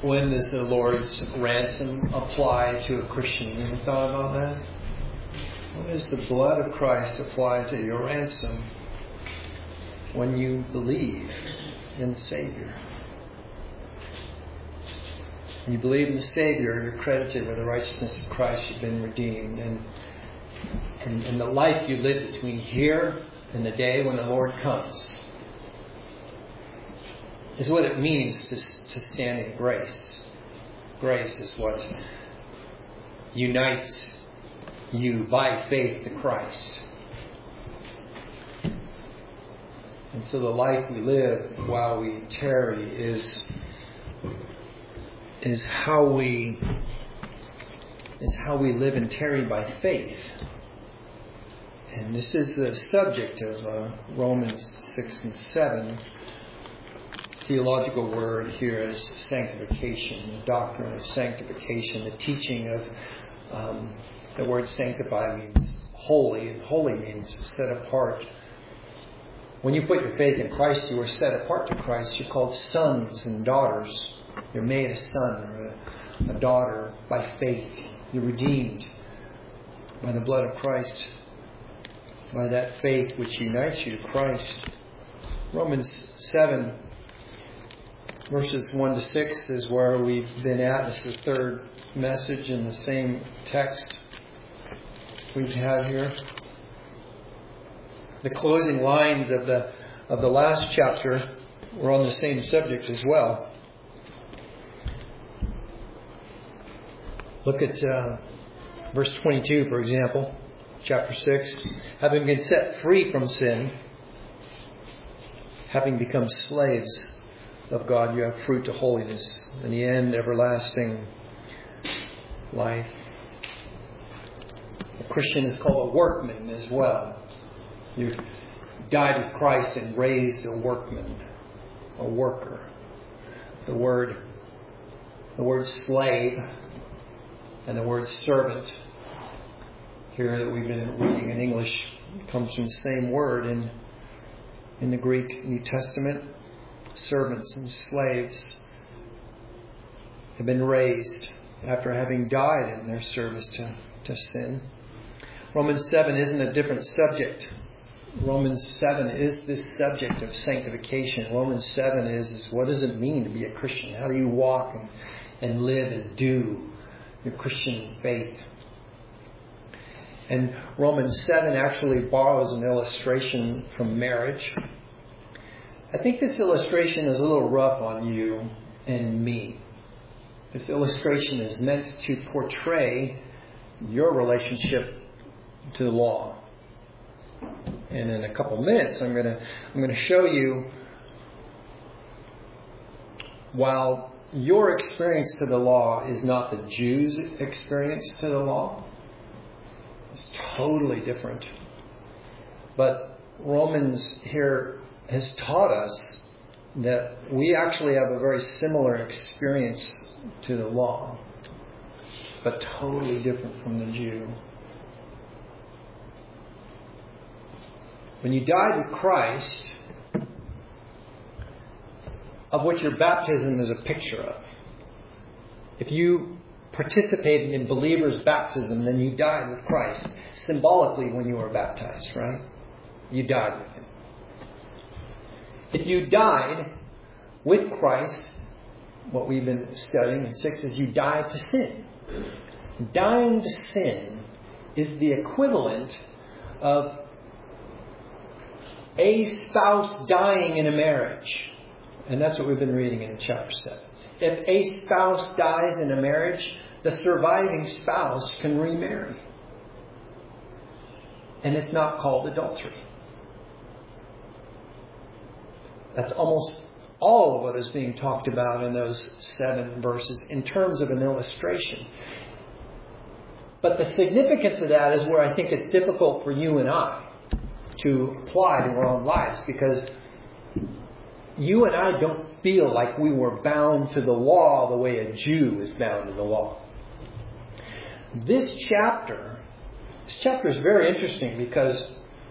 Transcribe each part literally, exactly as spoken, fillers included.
When does the Lord's ransom apply to a Christian? You ever thought about that? When does the blood of Christ apply to your ransom? When you believe in the Savior. When you believe in the Savior, you're credited with the righteousness of Christ. You've been redeemed. And, and, and the life you live between here and the day when the Lord comes is what it means to, to stand in grace. Grace is what unites you by faith to Christ. And so the life we live while we tarry is is how we is how we live and tarry by faith. And this is the subject of uh, Romans six and seven. Theological word here is sanctification, the doctrine of sanctification, the teaching of um, the word sanctify means holy, and holy means set apart. When you put your faith in Christ, you are set apart to Christ. You're called sons and daughters. You're made a son or a, a daughter by faith. You're redeemed by the blood of Christ, by that faith which unites you to Christ. Romans seven, verses one to six is where we've been at. This is the third message in the same text we've had here. The closing lines of the of the last chapter were on the same subject as well. Look at uh, verse twenty-two, for example, chapter six. Having been set free from sin, having become slaves of God, you have fruit to holiness, in the end, everlasting life. A Christian is called a workman as well. You've died with Christ and raised a workman, a worker. The word, the word slave and the word servant here that we've been reading in English comes from the same word in in the Greek New Testament. Servants and slaves have been raised after having died in their service to, to sin. Romans seven isn't a different subject. Romans seven is this subject of sanctification. Romans seven is, is what does it mean to be a Christian? How do you walk and, and live and do your Christian faith? And Romans seven actually borrows an illustration from marriage. I think this illustration is a little rough on you and me. This illustration is meant to portray your relationship to the law. And in a couple minutes, I'm going to I'm going to show you, while your experience to the law is not the Jews' experience to the law, it's totally different. But Romans here has taught us that we actually have a very similar experience to the law, but totally different from the Jew. When you died with Christ, of which your baptism is a picture of, if you participated in believers' baptism, then you died with Christ. Symbolically, when you were baptized, right? You died with Him. If you died with Christ, what we've been studying in six is you died to sin. Dying to sin is the equivalent of a spouse dying in a marriage. And that's what we've been reading in chapter seven. If a spouse dies in a marriage, the surviving spouse can remarry. And it's not called adultery. That's almost all of what is being talked about in those seven verses in terms of an illustration. But the significance of that is where I think it's difficult for you and I to apply to our own lives, because you and I don't feel like we were bound to the law the way a Jew is bound to the law. This chapter, this chapter is very interesting because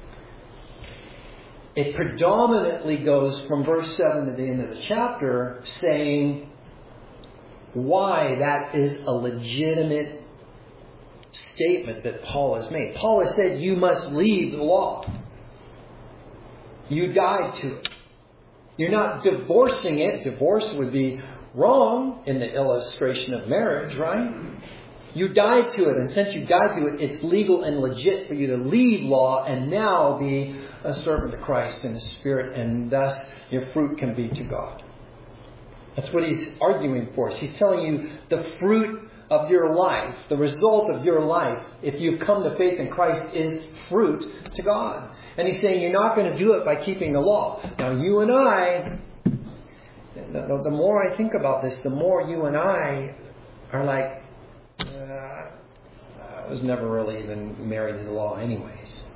it predominantly goes from verse seven to the end of the chapter saying why that is a legitimate statement that Paul has made. Paul has said you must leave the law. You died to it. You're not divorcing it. Divorce would be wrong in the illustration of marriage, right? You died to it, and since you died to it, it's legal and legit for you to leave law and now be a servant to Christ in the Spirit, and thus your fruit can be to God. That's what he's arguing for. He's telling you the fruit of your life, the result of your life, if you've come to faith in Christ, is fruit to God. And he's saying you're not going to do it by keeping the law. Now, you and I, the, the more I think about this, the more you and I are like, uh, I was never really even married to the law anyways.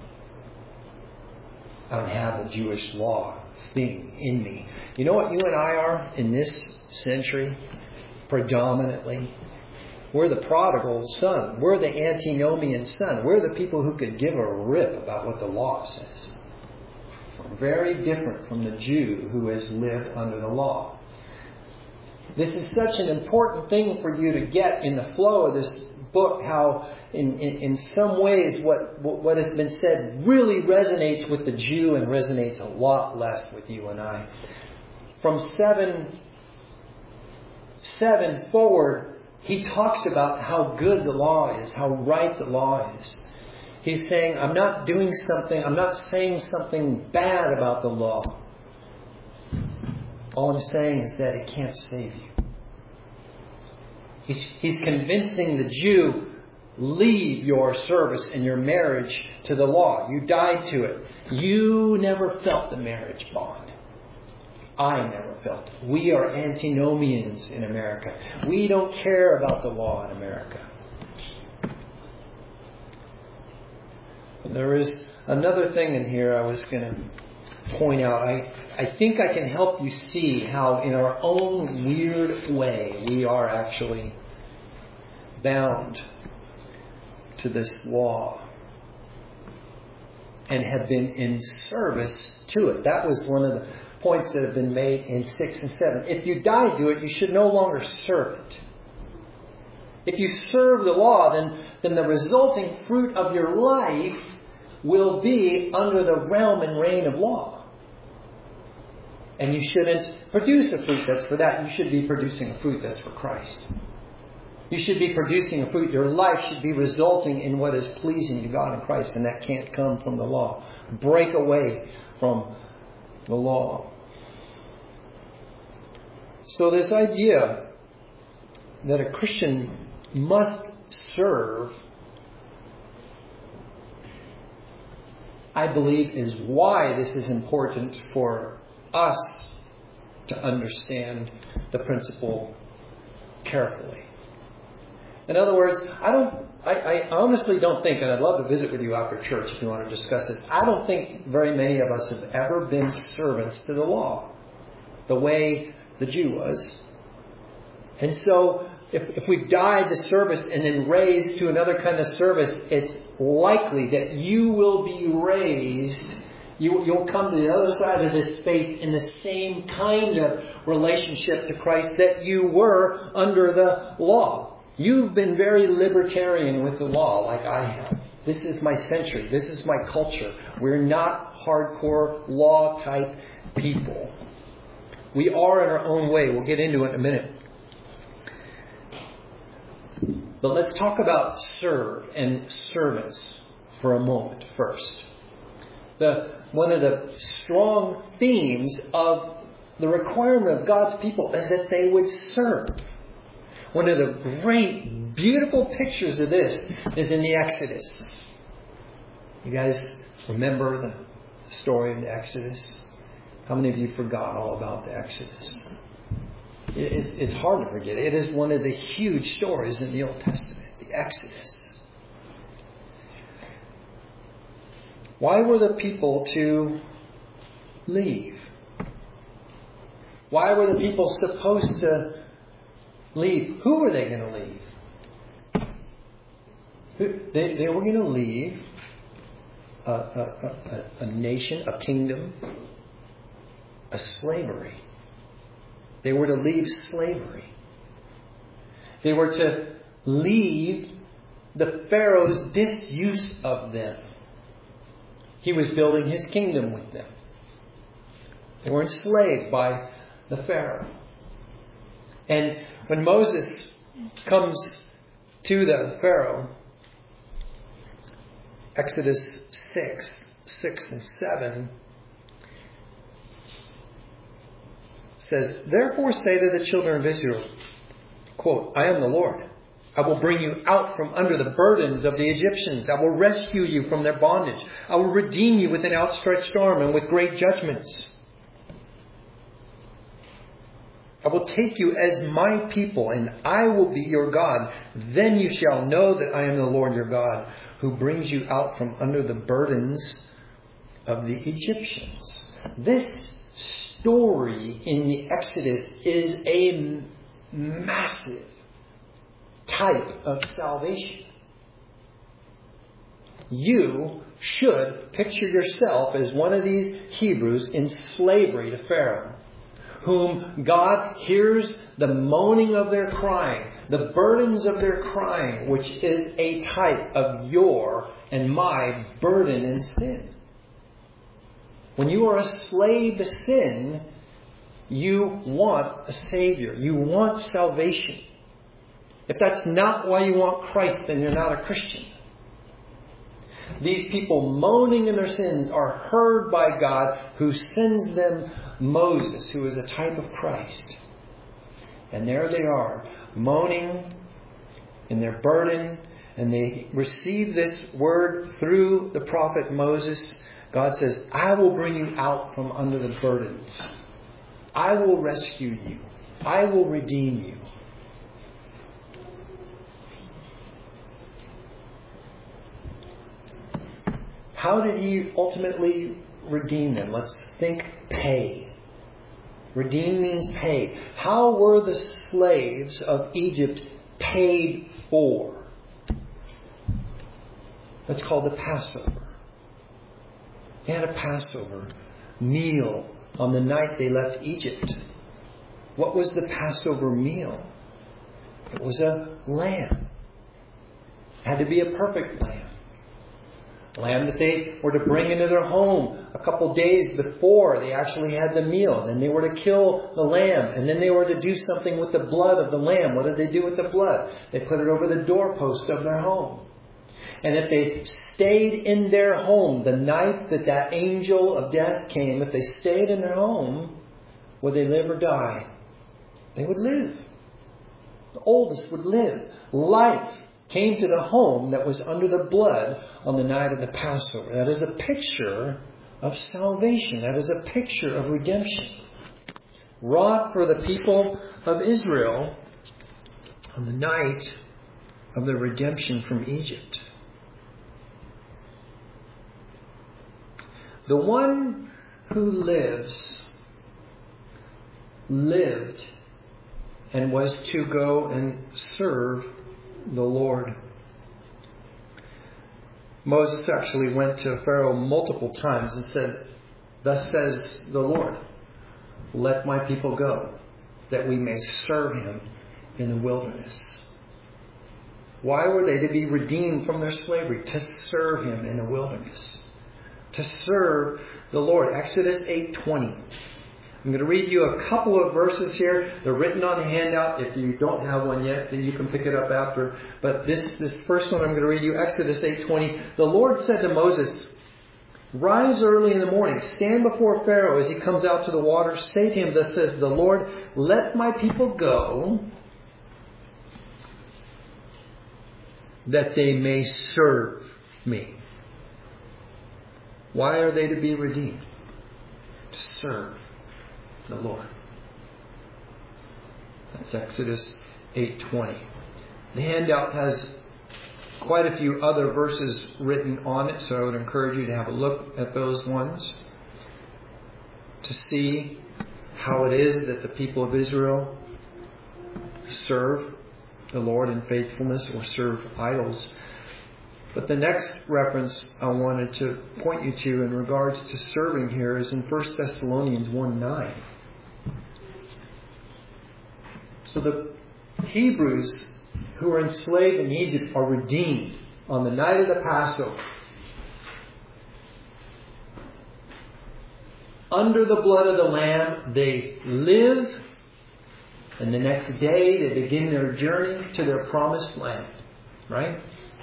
I don't have the Jewish law thing in me. You know what you and I are in this century? Predominantly. We're the prodigal son. We're the antinomian son. We're the people who could give a rip about what the law says. We're very different from the Jew who has lived under the law. This is such an important thing for you to get in the flow of this book, how in, in, in some ways what, what has been said really resonates with the Jew and resonates a lot less with you and I. From seven, seven forward, he talks about how good the law is, how right the law is. He's saying, I'm not doing something, I'm not saying something bad about the law. All I'm saying is that it can't save you. He's, he's convincing the Jew, leave your service and your marriage to the law. You died to it. You never felt the marriage bond. I never felt it. We are antinomians in America. We don't care about the law in America. There is another thing in here I was going to point out. I, I think I can help you see how in our own weird way we are actually bound to this law and have been in service to it. That was one of the points that have been made in six and seven. If you die to it, you should no longer serve it. If you serve the law, then, then the resulting fruit of your life will be under the realm and reign of law. And you shouldn't produce a fruit that's for that. You should be producing a fruit that's for Christ. You should be producing a fruit. Your life should be resulting in what is pleasing to God and Christ, and that can't come from the law. Break away from the law. So this idea that a Christian must serve, I believe, is why this is important for us to understand the principle carefully. In other words, I don't. I, I honestly don't think, and I'd love to visit with you after church if you want to discuss this, I don't think very many of us have ever been servants to the law the way the Jew was. And so if, if we've died to service and then raised to another kind of service, it's likely that you will be raised, you, you'll come to the other side of this faith in the same kind of relationship to Christ that you were under the law. You've been very libertarian with the law like I have. This is my century. This is my culture. We're not hardcore law type people. We are in our own way. We'll get into it in a minute. But let's talk about serve and service for a moment first. The, one of the strong themes of the requirement of God's people is that they would serve. One of the great, beautiful pictures of this is in the Exodus. You guys remember the story of the Exodus? How many of you forgot all about the Exodus? It's hard to forget. It is one of the huge stories in the Old Testament, the Exodus. Why were the people to leave? Why were the people supposed to leave? Who were they going to leave? They, they were going to leave a, a, a, a nation, a kingdom, a slavery. They were to leave slavery. They were to leave the Pharaoh's disuse of them. He was building his kingdom with them. They were enslaved by the Pharaoh. And when Moses comes to the Pharaoh, Exodus six, six and seven says, "Therefore say to the children of Israel," quote, "I am the Lord. I will bring you out from under the burdens of the Egyptians. I will rescue you from their bondage. I will redeem you with an outstretched arm and with great judgments. I will take you as my people, and I will be your God. Then you shall know that I am the Lord your God, who brings you out from under the burdens of the Egyptians." This story in the Exodus is a massive type of salvation. You should picture yourself as one of these Hebrews in slavery to Pharaoh, whom God hears the moaning of their crying, the burdens of their crying, which is a type of your and my burden and sin. When you are a slave to sin, you want a Savior. You want salvation. If that's not why you want Christ, then you're not a Christian. These people moaning in their sins are heard by God, who sends them Moses, who is a type of Christ. And there they are, moaning in their burden, and they receive this word through the prophet Moses. God says, "I will bring you out from under the burdens. I will rescue you. I will redeem you." How did he ultimately redeem them? Let's think pay. Redeem means pay. How were the slaves of Egypt paid for? That's called the Passover. They had a Passover meal on the night they left Egypt. What was the Passover meal? It was a lamb. It had to be a perfect lamb. Lamb that they were to bring into their home a couple days before they actually had the meal. Then they were to kill the lamb, and then they were to do something with the blood of the lamb. What did they do with the blood? They put it over the doorpost of their home. And if they stayed in their home the night that that angel of death came, if they stayed in their home, would they live or die? They would live. The oldest would live. Life came to the home that was under the blood on the night of the Passover. That is a picture of salvation. That is a picture of redemption, wrought for the people of Israel on the night of the redemption from Egypt. The one who lives, lived, and was to go and serve the Lord. Moses actually went to Pharaoh multiple times and said, "Thus says the Lord, let my people go, that we may serve him in the wilderness." Why were they to be redeemed from their slavery? To serve him in the wilderness. To serve the Lord. Exodus eight twenty. I'm going to read you a couple of verses here. They're written on the handout. If you don't have one yet, then you can pick it up after. But this, this first one I'm going to read you, Exodus eight twenty. The Lord said to Moses, "Rise early in the morning, stand before Pharaoh as he comes out to the water. Say to him, thus says the Lord, let my people go, that they may serve me." Why are they to be redeemed? To serve the Lord. That's Exodus eight twenty. The handout has quite a few other verses written on it, so I would encourage you to have a look at those ones to see how it is that the people of Israel serve the Lord in faithfulness or serve idols. But the next reference I wanted to point you to in regards to serving here is in First Thessalonians one nine. So the Hebrews who are enslaved in Egypt are redeemed on the night of the Passover. Under the blood of the Lamb, they live, and the next day they begin their journey to their promised land. Right?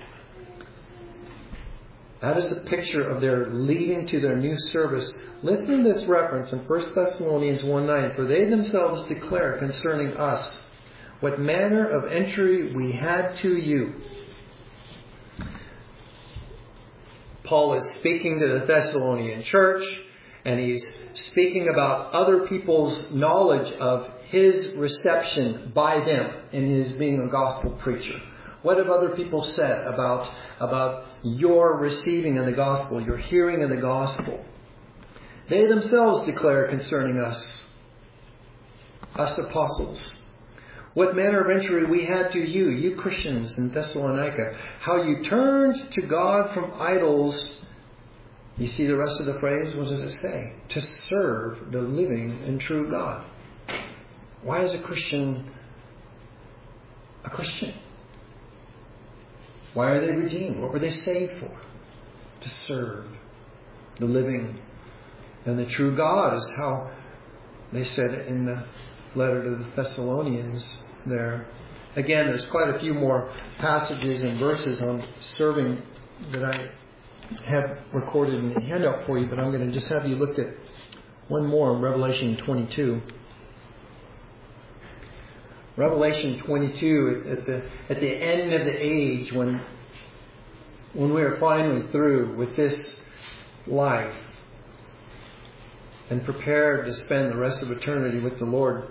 That is a picture of their leading to their new service. Listen to this reference in First Thessalonians one nine. For they themselves declare concerning us what manner of entry we had to you. Paul is speaking to the Thessalonian church, and he's speaking about other people's knowledge of his reception by them in his being a gospel preacher. What have other people said about, about your receiving of the gospel, your hearing of the gospel? They themselves declare concerning us, us apostles, what manner of entry we had to you, you Christians in Thessalonica, how you turned to God from idols. You see the rest of the phrase? What does it say? To serve the living and true God. Why is a Christian a Christian? Why are they redeemed? What were they saved for? To serve the living and the true God is how they said it in the letter to the Thessalonians there. Again, there's quite a few more passages and verses on serving that I have recorded in the handout for you, but I'm going to just have you look at one more in Revelation twenty-two. Revelation twenty-two, at the at the end of the age, when when we are finally through with this life and prepared to spend the rest of eternity with the Lord.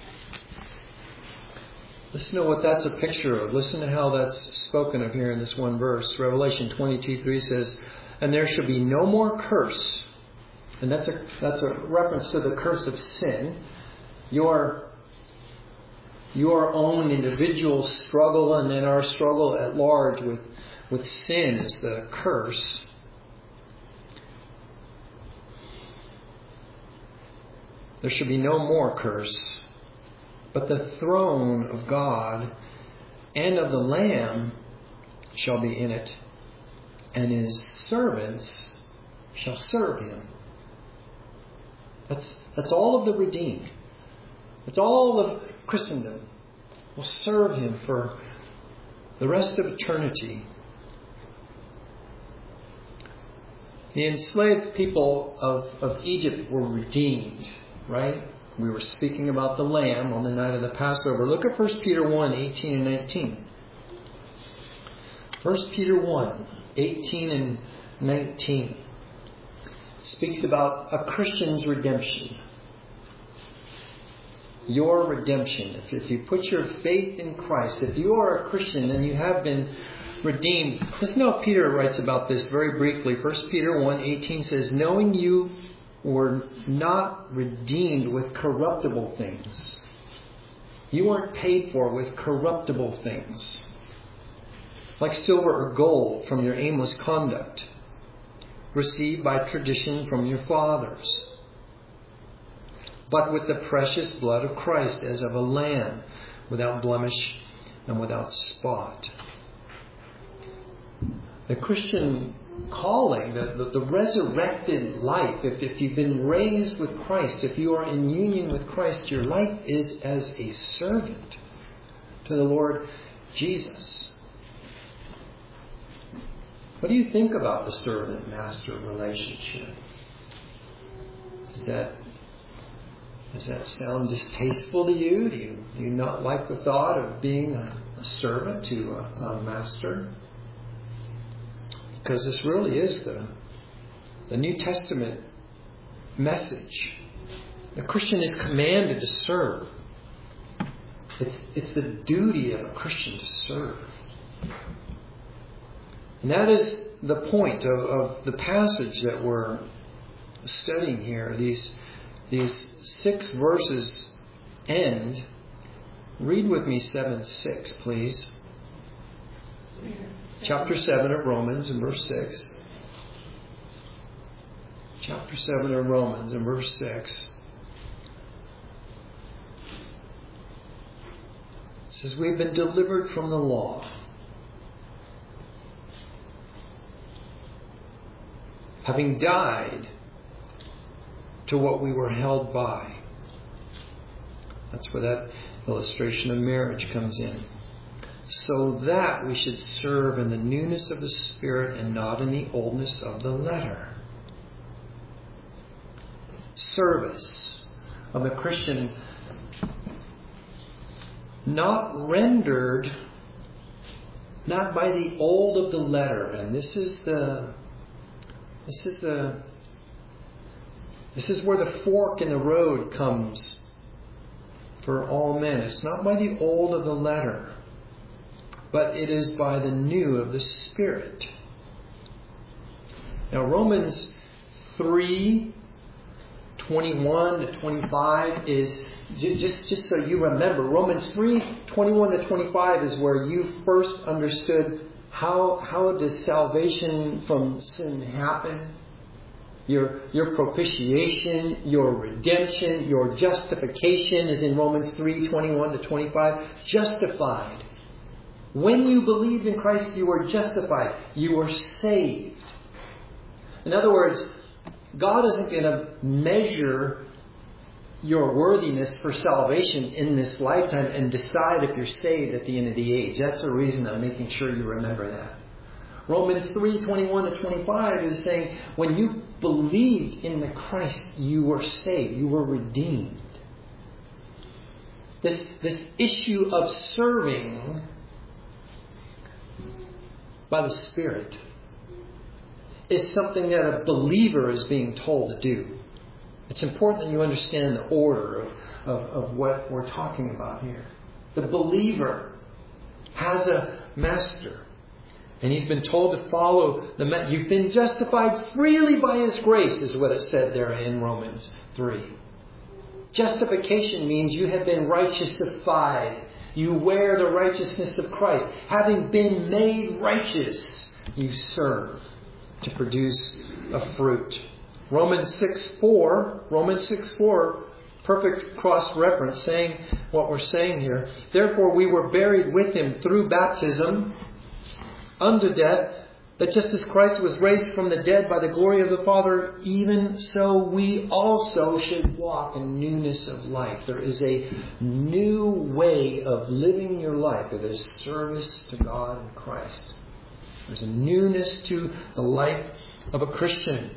Listen to what that's a picture of. Listen to how that's spoken of here in this one verse. Revelation twenty-two three says, "And there shall be no more curse." And that's a that's a reference to the curse of sin. Your your own individual struggle and then our struggle at large with, with sin is the curse. There shall be no more curse. But the throne of God and of the Lamb shall be in it, and his servants shall serve him. That's that's all of the redeemed. It's all of Christendom will serve him for the rest of eternity. The enslaved people of, of Egypt were redeemed, right? We were speaking about the Lamb on the night of the Passover. Look at First Peter one, eighteen and nineteen. First Peter one, eighteen and nineteen speaks about a Christian's redemption. Your redemption. If, if you put your faith in Christ, if you are a Christian and you have been redeemed. Listen to how Peter writes about this very briefly. First Peter one, eighteen says, "Knowing you were not redeemed with corruptible things." You weren't paid for with corruptible things, like silver or gold from your aimless conduct, received by tradition from your fathers, but with the precious blood of Christ, as of a lamb, without blemish and without spot. The Christian calling, the, the, the resurrected life, if, if you've been raised with Christ, if you are in union with Christ, your life is as a servant to the Lord Jesus. What do you think about the servant-master relationship? Does that, does that sound distasteful to you? Do you, do you not like the thought of being a, a servant to a, a master? Because this really is the, the New Testament message. The Christian is commanded to serve. It's, it's the duty of a Christian to serve. And that is the point of, of the passage that we're studying here. These, these six verses end. Read with me seven six, please. Chapter seven of Romans and verse six. Chapter seven of Romans and verse six says we've been delivered from the law, having died to what we were held by. That's where that illustration of marriage comes in. So that we should serve in the newness of the Spirit and not in the oldness of the letter. Service of the Christian not rendered, not by the old of the letter. And this is the, this is the, this is where the fork in the road comes for all men. It's not by the old of the letter, but it is by the new of the Spirit. Now Romans three, twenty-one to twenty-five is, just, just so you remember, Romans three, twenty-one to twenty-five is where you first understood how, how does salvation from sin happen? Your, your propitiation, your redemption, your justification is in Romans three, twenty-one to twenty-five. Justified. When you believed in Christ, you were justified. You were saved. In other words, God isn't going to measure your worthiness for salvation in this lifetime and decide if you're saved at the end of the age. That's the reason I'm making sure you remember that. Romans three, twenty-one to twenty-five is saying when you believed in the Christ, you were saved. You were redeemed. This, this issue of serving by the Spirit is something that a believer is being told to do. It's important that you understand the order of, of, of what we're talking about here. The believer has a master, and he's been told to follow the ma- You've been justified freely by His grace, is what it said there in Romans three. Justification means you have been righteousified. You wear the righteousness of Christ. Having been made righteous, you serve to produce a fruit. Romans six four, Romans six four, perfect cross-reference saying what we're saying here. Therefore we were buried with Him through baptism unto death, that just as Christ was raised from the dead by the glory of the Father, even so we also should walk in newness of life. There is a new way of living your life. It is service to God and Christ. There's a newness to the life of a Christian.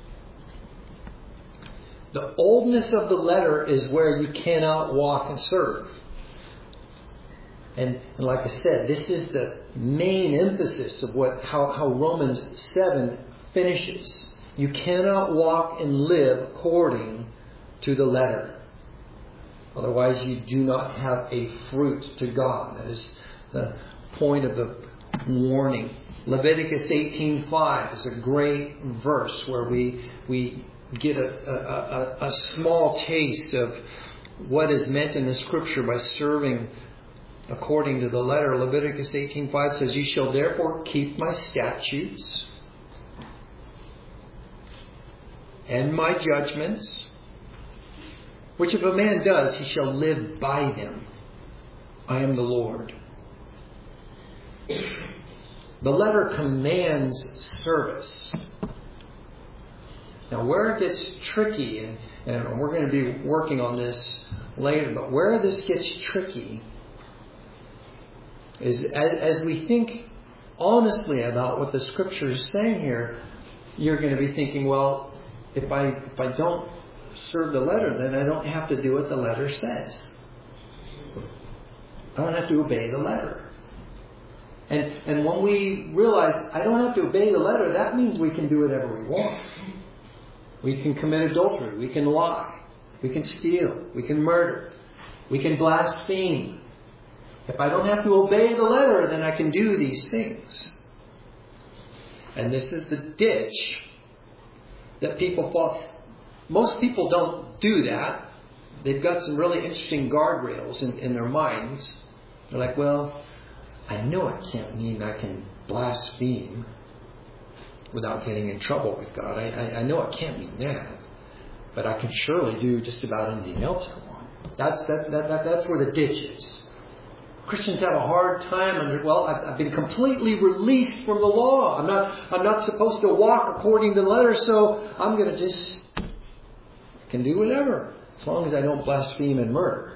The oldness of the letter is where you cannot walk and serve. And, and like I said, this is the main emphasis of what how, how Romans seven finishes. You cannot walk and live according to the letter. Otherwise you do not have a fruit to God. That is the point of the warning. Leviticus eighteen five is a great verse where we we get a, a, a, a small taste of what is meant in the Scripture by serving according to the letter. Leviticus eighteen five says, "You shall therefore keep my statutes and my judgments, which if a man does, he shall live by them. I am the Lord." The letter commands service. Now where it gets tricky, and, and we're going to be working on this later, but where this gets tricky is as, as we think honestly about what the Scripture is saying here, you're going to be thinking, well, if I if I don't serve the letter, then I don't have to do what the letter says. I don't have to obey the letter. And and when we realize I don't have to obey the letter, that means we can do whatever we want. We can commit adultery. We can lie. We can steal. We can murder. We can blaspheme. If I don't have to obey the letter, then I can do these things. And this is the ditch that people fall. Most people don't do that. They've got some really interesting guardrails in, in their minds. They're like, well, I know it can't mean I can blaspheme without getting in trouble with God. I, I, I know it can't mean that. But I can surely do just about anything else I want. That's, that, that, that, that's where the ditch is. Christians have a hard time under, well, I've, I've been completely released from the law. I'm not, I'm not supposed to walk according to the letter, so I'm going to just, I can do whatever, as long as I don't blaspheme and murder.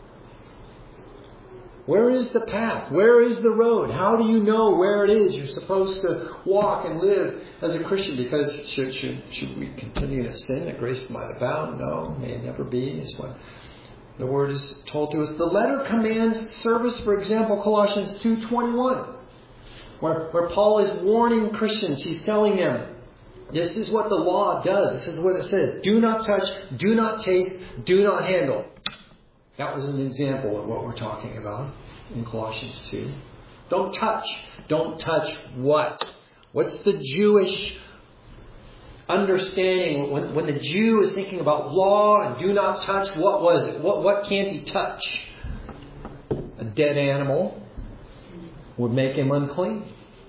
Where is the path? Where is the road? How do you know where it is you're supposed to walk and live as a Christian? Because should, should, should we continue to sin that grace might abound? No, may it never be, is what the Word is told to us. The letter commands service, for example, Colossians two twenty-one, where, where Paul is warning Christians. He's telling them, this is what the law does. This is what it says. Do not touch, do not taste, do not handle. That was an example of what we're talking about in Colossians two. Don't touch. Don't touch what? What's the Jewish understanding? When, when the Jew is thinking about law and do not touch, what was it? What, what can't he touch? A dead animal would make him unclean.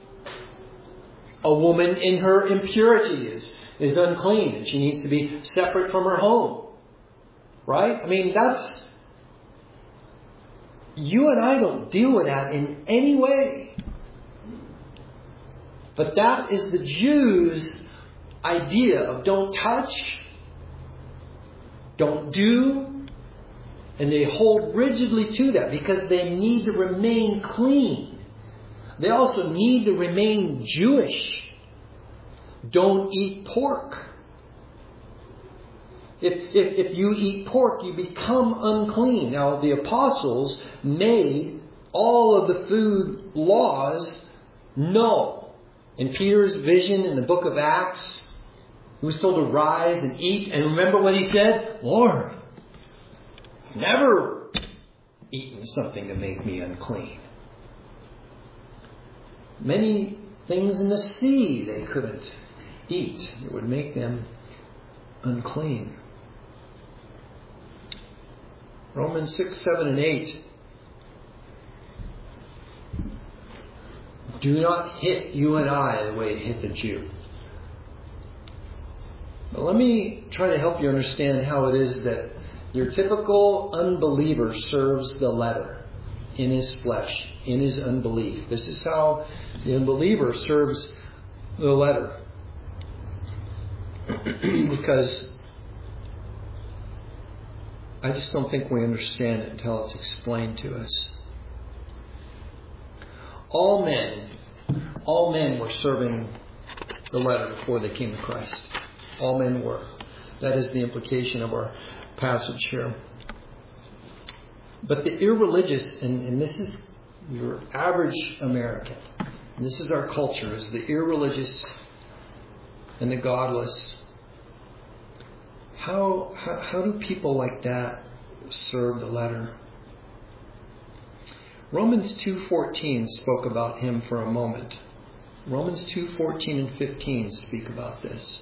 A woman in her impurity is, is unclean and she needs to be separate from her home. Right? I mean, that's... You and I don't deal with that in any way. But that is the Jews' idea of don't touch, don't do, and they hold rigidly to that because they need to remain clean. They also need to remain Jewish. Don't eat pork. If, if, if you eat pork, you become unclean. Now, the apostles made all of the food laws null. In Peter's vision in the book of Acts, he was told to rise and eat. And remember what he said? Lord, I've never eaten something to make me unclean. Many things in the sea they couldn't eat. It would make them unclean. Romans six, seven, and eight. Do not hit you and I the way it hit the Jew. But let me try to help you understand how it is that your typical unbeliever serves the letter in his flesh, in his unbelief. This is how the unbeliever serves the letter. Because I just don't think we understand it until it's explained to us. All men, all men were serving the letter before they came to Christ. All men were. That is the implication of our passage here. But the irreligious, and, and this is your average American, and this is our culture, is the irreligious and the godless. How, how how do people like that serve the letter? Romans two fourteen spoke about him for a moment. Romans two fourteen and fifteen speak about this.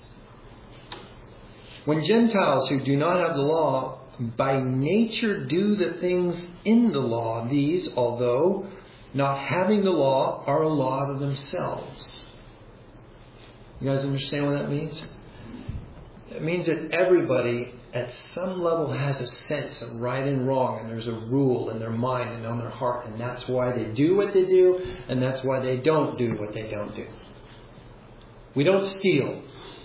When Gentiles who do not have the law by nature do the things in the law, these, although not having the law, are a law to themselves. You guys understand what that means? It means that everybody at some level has a sense of right and wrong, and there's a rule in their mind and on their heart, and that's why they do what they do, and that's why they don't do what they don't do. We don't steal.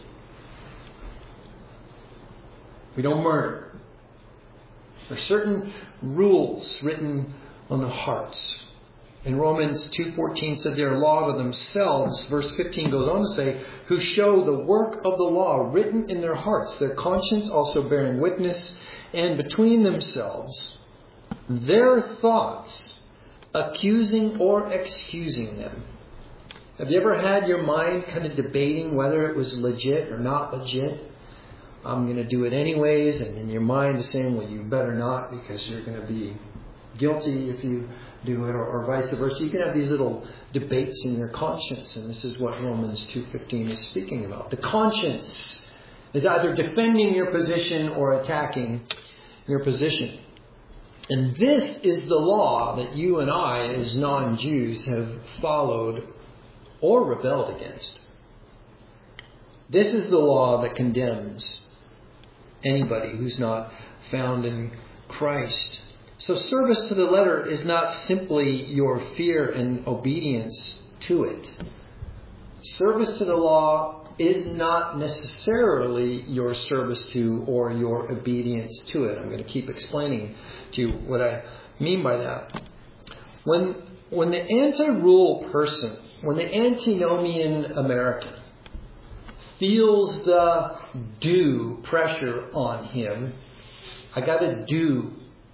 We don't murder. There are certain rules written on the hearts. In Romans two fourteen said they are law to themselves. Verse fifteen goes on to say, who show the work of the law written in their hearts, their conscience also bearing witness, and between themselves their thoughts accusing or excusing them. Have you ever had your mind kind of debating whether it was legit or not legit? I'm going to do it anyways, and in your mind is saying, well, you better not because you're going to be guilty if you do it, or, or vice versa. You can have these little debates in your conscience, and this is what Romans two fifteen is speaking about. The conscience is either defending your position or attacking your position. And this is the law that you and I, as non-Jews, have followed or rebelled against. This is the law that condemns anybody who's not found in Christ. So service to the letter is not simply your fear and obedience to it. Service to the law is not necessarily your service to or your obedience to it. I'm going to keep explaining to you what I mean by that. When, when the anti-rule person, when the antinomian American feels the do pressure on him, I got to do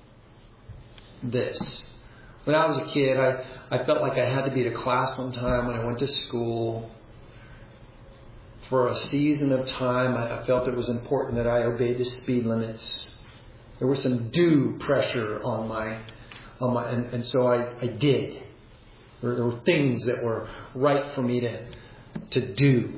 this. When I was a kid, I, I felt like I had to be to class on time when I went to school. For a season of time, I felt it was important that I obeyed the speed limits. There was some due pressure on my, on my, and, and so I, I did. There, there were things that were right for me to, to do.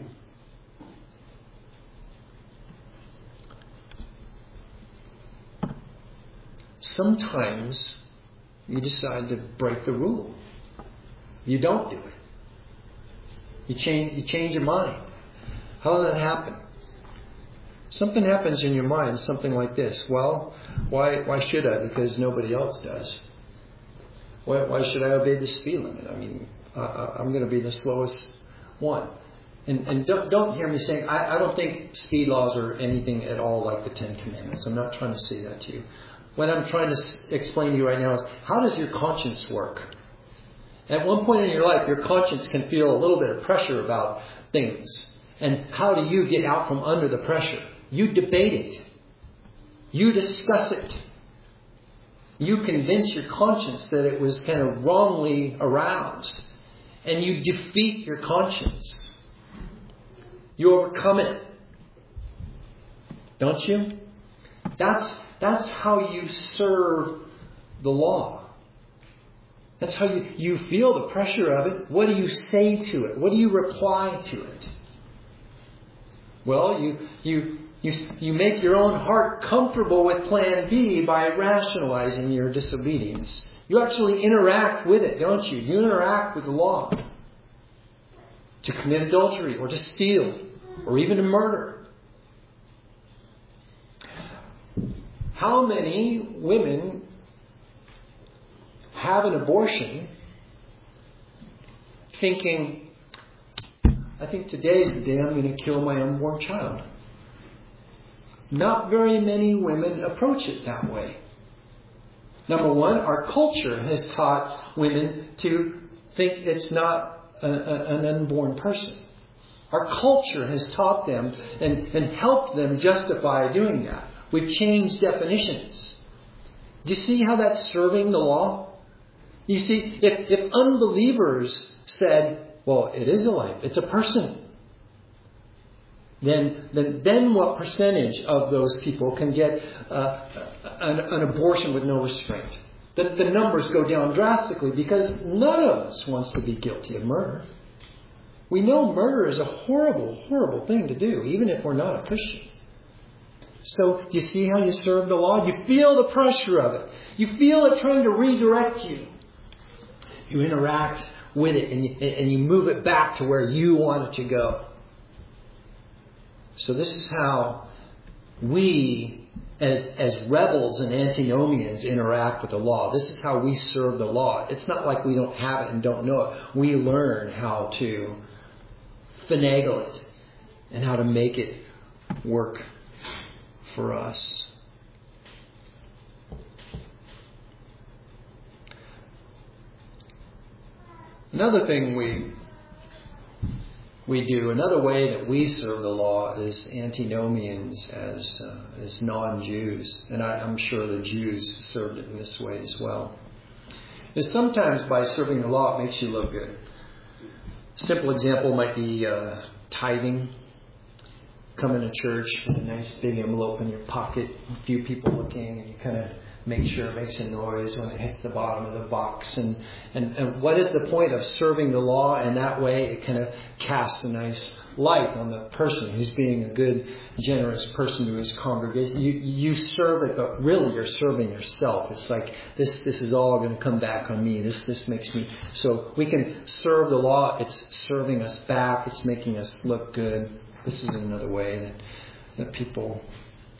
Sometimes you decide to break the rule. You don't do it. You change, you change your mind. How does that happen? Something happens in your mind, something like this. Well, why why should I? Because nobody else does. Why, why should I obey the speed limit? I mean, uh, I'm going to be the slowest one. And, and don't, don't hear me saying, I, I don't think speed laws are anything at all like the Ten Commandments. I'm not trying to say that to you. What I'm trying to explain to you right now is, how does your conscience work? At one point in your life, your conscience can feel a little bit of pressure about things. And how do you get out from under the pressure? You debate it. You discuss it. You convince your conscience that it was kind of wrongly aroused. And you defeat your conscience. You overcome it. Don't you? That's, that's how you serve the law. That's how you, you feel the pressure of it. What do you say to it? What do you reply to it? Well, you, you, you, you make your own heart comfortable with plan B by rationalizing your disobedience. You actually interact with it, don't you? You interact with the law. To commit adultery, or to steal, or even to murder. How many women have an abortion thinking, I think today's the day I'm going to kill my unborn child? Not very many women approach it that way. Number one, our culture has taught women to think it's not a, a, an unborn person. Our culture has taught them and, and helped them justify doing that. We've changed definitions. Do you see how that's serving the law? You see, if, if unbelievers said, well, it is a life, it's a person, then then, then what percentage of those people can get uh, an, an abortion with no restraint? The, the numbers go down drastically, because none of us wants to be guilty of murder. We know murder is a horrible, horrible thing to do, even if we're not a Christian. So, do you see how you serve the law? You feel the pressure of it. You feel it trying to redirect you. You interact with it, and you, and you move it back to where you want it to go. So this is how we, as, as rebels and antinomians, interact with the law. This is how we serve the law. It's not like we don't have it and don't know it. We learn how to finagle it and how to make it work for us. Another thing we we do, another way that we serve the law is antinomians as uh, as non-Jews, and I, I'm sure the Jews served it in this way as well. Is sometimes by serving the law, it makes you look good. A simple example might be uh, tithing. Come into church with a nice big envelope in your pocket, a few people looking, and you kind of make sure it makes a noise when it hits the bottom of the box. And, and, and what is the point of serving the law in that way? It kind of casts a nice light on the person who's being a good, generous person to his congregation. You, you serve it, but really you're serving yourself. It's like, this, this is all going to come back on me. This, this makes me... So we can serve the law. It's serving us back. It's making us look good. This is another way that, that people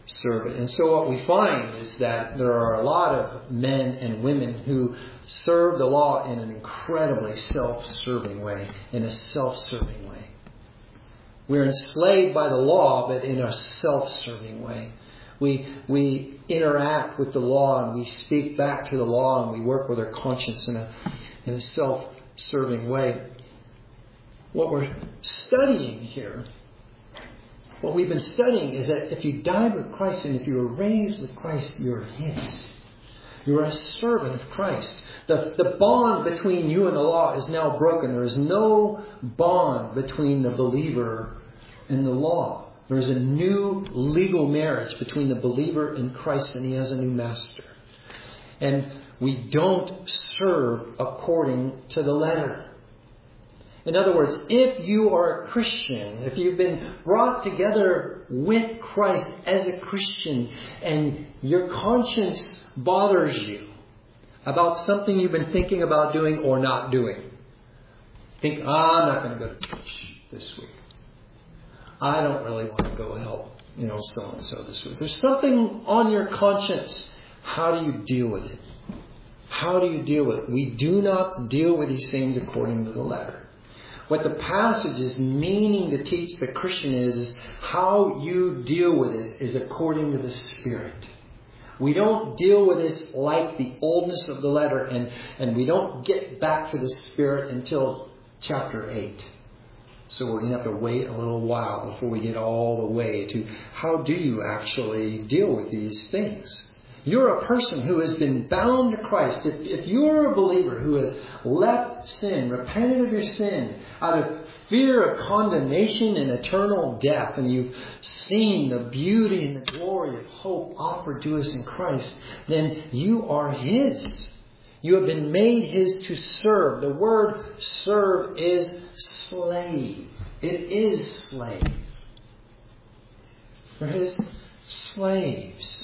serve it. And so what we find is that there are a lot of men and women who serve the law in an incredibly self-serving way, in a self-serving way. We're enslaved by the law, but in a self-serving way. We we interact with the law and we speak back to the law and we work with our conscience in a in a self-serving way. What we're studying here, what we've been studying is that if you died with Christ and if you were raised with Christ, you're His. You're a servant of Christ. The, the bond between you and the law is now broken. There is no bond between the believer and the law. There is a new legal marriage between the believer and Christ, and he has a new master. And we don't serve according to the letter. In other words, if you are a Christian, if you've been brought together with Christ as a Christian and your conscience bothers you about something you've been thinking about doing or not doing, think, oh, I'm not going to go to church this week. I don't really want to go help, you know, so-and-so this week. There's something on your conscience. How do you deal with it? How do you deal with it? We do not deal with these things according to the letter. What the passage is meaning to teach the Christian is, is how you deal with this is according to the Spirit. We don't deal with this like the oldness of the letter, and, and we don't get back to the Spirit until chapter eight. So we're going to have to wait a little while before we get all the way to how do you actually deal with these things. You're a person who has been bound to Christ. If, if you're a believer who has left sin, repented of your sin, out of fear of condemnation and eternal death, and you've seen the beauty and the glory of hope offered to us in Christ, then you are His. You have been made His to serve. The word serve is slave. It is slave. We're His slaves.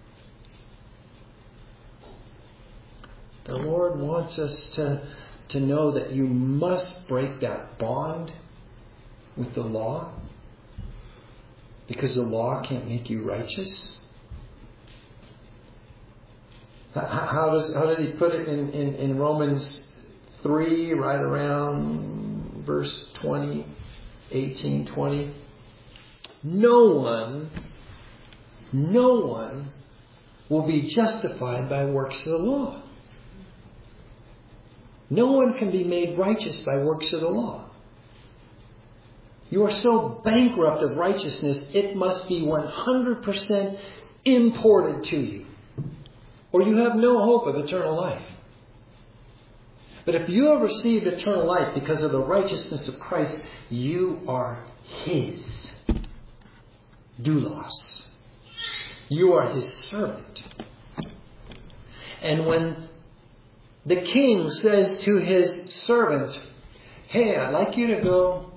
The Lord wants us to, to know that you must break that bond with the law, because the law can't make you righteous. How, how does how does he put it in, in, in Romans three, right around verse twenty, eighteen, twenty? No one, no one will be justified by works of the law. No one can be made righteous by works of the law. You are so bankrupt of righteousness, it must be one hundred percent imported to you, or you have no hope of eternal life. But if you have received eternal life because of the righteousness of Christ, you are His. Doulos. You are His servant. And when the king says to his servant, hey, I'd like you to go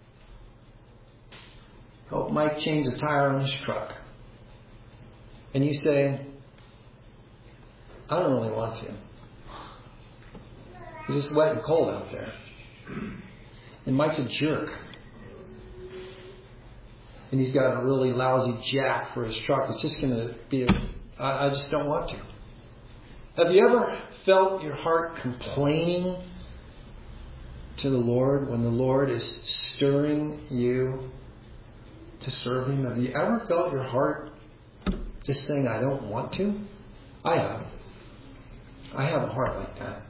help Mike change the tire on his truck. And you say, I don't really want to. It's just wet and cold out there. And Mike's a jerk. And he's got a really lousy jack for his truck. It's just going to be, a, I, I just don't want to. Have you ever felt your heart complaining to the Lord when the Lord is stirring you to serve Him? Have you ever felt your heart just saying, I don't want to? I have. I have a heart like that.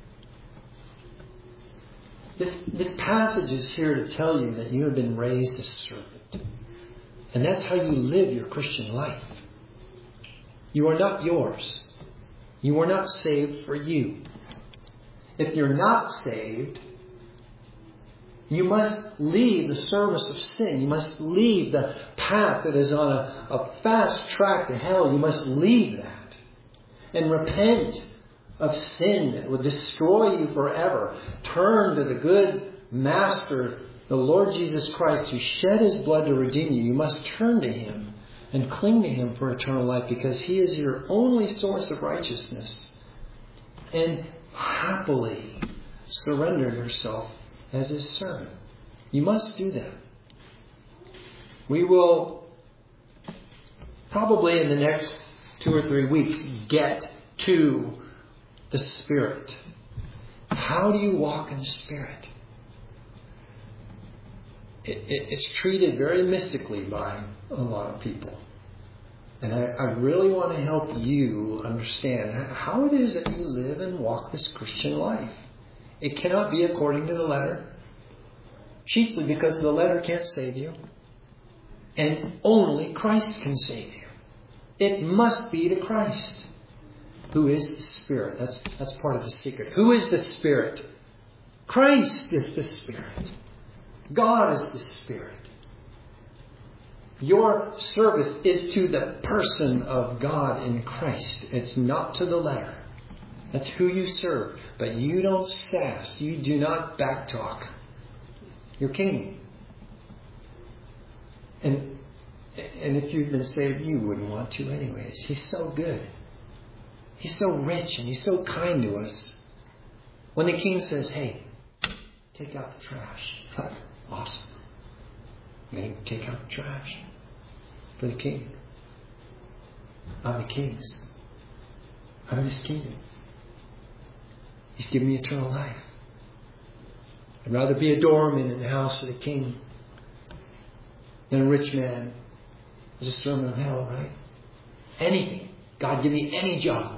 This, this passage is here to tell you that you have been raised a servant. And that's how you live your Christian life. You are not yours. You are not saved for you. If you're not saved, you must leave the service of sin. You must leave the path that is on a, a fast track to hell. You must leave that and repent of sin that would destroy you forever. Turn to the good Master, the Lord Jesus Christ, who shed His blood to redeem you. You must turn to Him and cling to Him for eternal life, because He is your only source of righteousness. And happily surrender yourself as His servant. You must do that. We will probably in the next two or three weeks, get to the Spirit. How do you walk in the Spirit? It, it, it's treated very mystically by a lot of people. And I, I really want to help you understand how it is that you live and walk this Christian life. It cannot be according to the letter, chiefly because the letter can't save you. And only Christ can save you. It must be to Christ, who is the Spirit. That's, that's part of the secret. Who is the Spirit? Christ is the Spirit. God is the Spirit. Your service is to the person of God in Christ. It's not to the letter. That's who you serve. But you don't sass. You do not backtalk. You're king. And, and if you've been saved, you wouldn't want to anyways. He's so good. He's so rich and He's so kind to us. When the king says, hey, take out the trash. Awesome. May take out the trash for the king. I'm the king's. I'm in His kingdom. He's given me eternal life. I'd rather be a doorman in the house of the king than a rich man. There's a sermon of hell, right? Anything. God, give me any job.